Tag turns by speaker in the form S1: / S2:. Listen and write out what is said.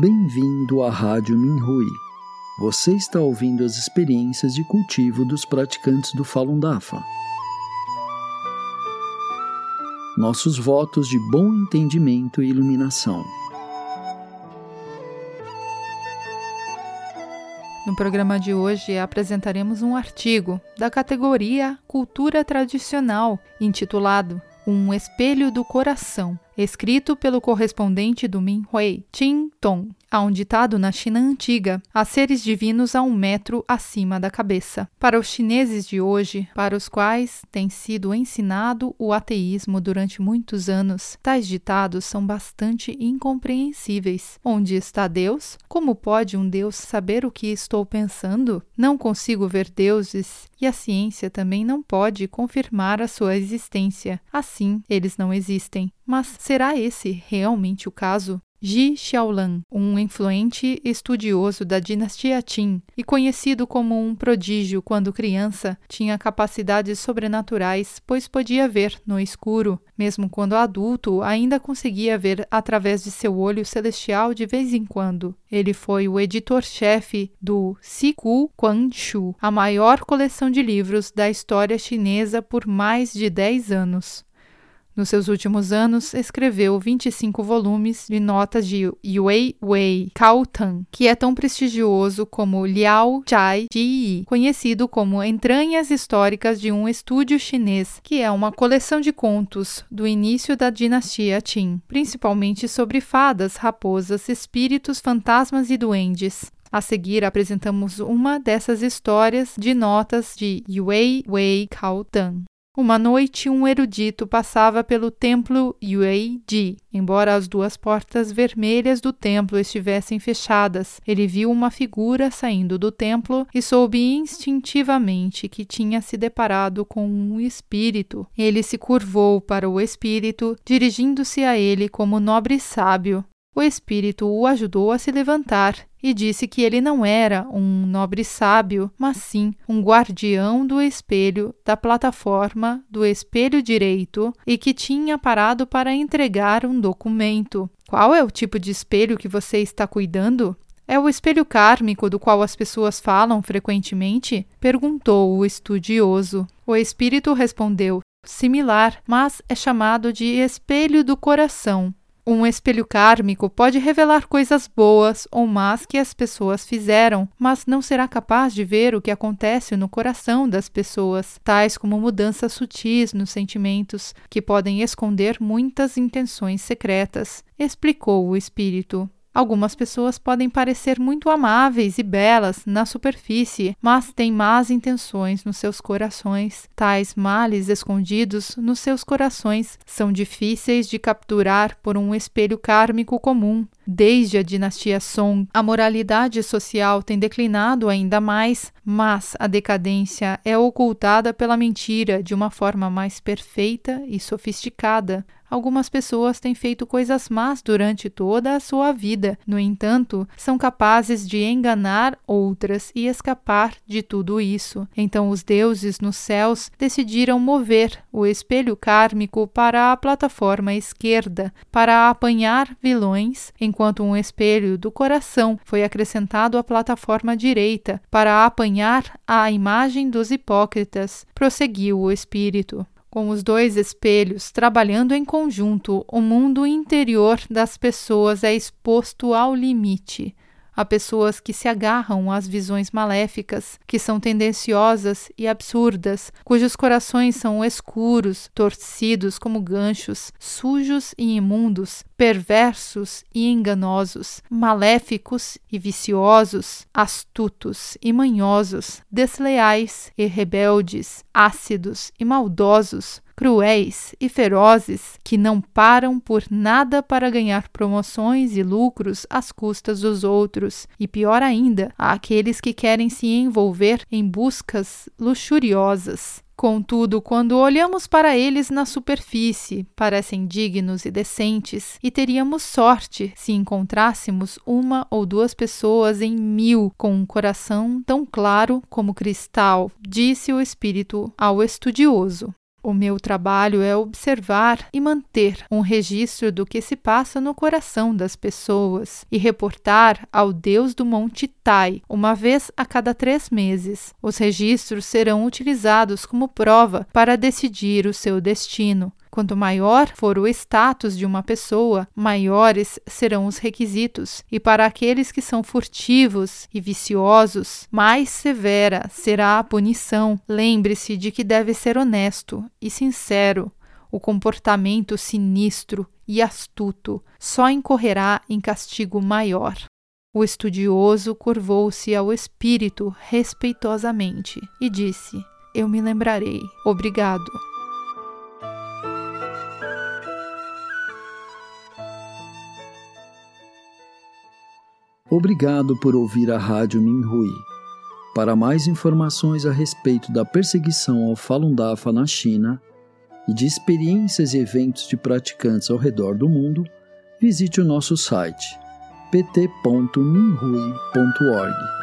S1: Bem-vindo à Rádio Minhui. Você está ouvindo as experiências de cultivo dos praticantes do Falun Dafa. Nossos votos de bom entendimento e iluminação.
S2: No programa de hoje apresentaremos um artigo da categoria Cultura Tradicional, intitulado Um Espelho do Coração, escrito pelo correspondente do Minhui, Qin Tong. Há um ditado na China antiga: há seres divinos a 1 metro acima da cabeça. Para os chineses de hoje, para os quais tem sido ensinado o ateísmo durante muitos anos, tais ditados são bastante incompreensíveis. Onde está Deus? Como pode um Deus saber o que estou pensando? Não consigo ver deuses e a ciência também não pode confirmar a sua existência. Assim, eles não existem. Mas será esse realmente o caso? Ji Xiaolan, um influente estudioso da dinastia Qin e conhecido como um prodígio quando criança, tinha capacidades sobrenaturais, pois podia ver no escuro. Mesmo quando adulto, ainda conseguia ver através de seu olho celestial de vez em quando. Ele foi o editor-chefe do Siku Quanshu, a maior coleção de livros da história chinesa por mais de 10 anos. Nos seus últimos anos, escreveu 25 volumes de notas de Yue Wei Caotan, que é tão prestigioso como Liao Chai Ji, conhecido como Entranhas Históricas de um Estúdio Chinês, que é uma coleção de contos do início da dinastia Qin, principalmente sobre fadas, raposas, espíritos, fantasmas e duendes. A seguir, apresentamos uma dessas histórias de notas de Yue Wei Caotan. Uma noite, um erudito passava pelo templo Yueji. Embora as 2 portas vermelhas do templo estivessem fechadas, ele viu uma figura saindo do templo e soube instintivamente que tinha se deparado com um espírito. Ele se curvou para o espírito, dirigindo-se a ele como nobre sábio. O espírito o ajudou a se levantar e disse que ele não era um nobre sábio, mas sim um guardião do espelho da plataforma do espelho direito e que tinha parado para entregar um documento. Qual é o tipo de espelho que você está cuidando? É o espelho kármico do qual as pessoas falam frequentemente? Perguntou o estudioso. O espírito respondeu: similar, mas é chamado de espelho do coração. Um espelho kármico pode revelar coisas boas ou más que as pessoas fizeram, mas não será capaz de ver o que acontece no coração das pessoas, tais como mudanças sutis nos sentimentos, que podem esconder muitas intenções secretas, explicou o espírito. Algumas pessoas podem parecer muito amáveis e belas na superfície, mas têm más intenções nos seus corações. Tais males escondidos nos seus corações são difíceis de capturar por um espelho kármico comum. Desde a dinastia Song, a moralidade social tem declinado ainda mais, mas a decadência é ocultada pela mentira de uma forma mais perfeita e sofisticada. Algumas pessoas têm feito coisas más durante toda a sua vida. No entanto, são capazes de enganar outras e escapar de tudo isso. Então os deuses nos céus decidiram mover o espelho kármico para a plataforma esquerda, para apanhar vilões, enquanto um espelho do coração foi acrescentado à plataforma direita, para apanhar a imagem dos hipócritas, prosseguiu o espírito. Com os 2 espelhos trabalhando em conjunto, o mundo interior das pessoas é exposto ao limite. Há pessoas que se agarram às visões maléficas, que são tendenciosas e absurdas, cujos corações são escuros, torcidos como ganchos, sujos e imundos, perversos e enganosos, maléficos e viciosos, astutos e manhosos, desleais e rebeldes, ácidos e maldosos, cruéis e ferozes, que não param por nada para ganhar promoções e lucros às custas dos outros, e pior ainda, há aqueles que querem se envolver em buscas luxuriosas. Contudo, quando olhamos para eles na superfície, parecem dignos e decentes, e teríamos sorte se encontrássemos 1 ou 2 pessoas em 1000 com um coração tão claro como cristal, disse o espírito ao estudioso. O meu trabalho é observar e manter um registro do que se passa no coração das pessoas e reportar ao Deus do Monte Tai, uma vez a cada 3 meses. Os registros serão utilizados como prova para decidir o seu destino. Quanto maior for o status de uma pessoa, maiores serão os requisitos, e para aqueles que são furtivos e viciosos, mais severa será a punição. Lembre-se de que deve ser honesto e sincero. O comportamento sinistro e astuto só incorrerá em castigo maior. O estudioso curvou-se ao espírito respeitosamente e disse: Eu me lembrarei. Obrigado.
S1: Obrigado por ouvir a Rádio Minhui. Para mais informações a respeito da perseguição ao Falun Dafa na China e de experiências e eventos de praticantes ao redor do mundo, visite o nosso site pt.minhui.org.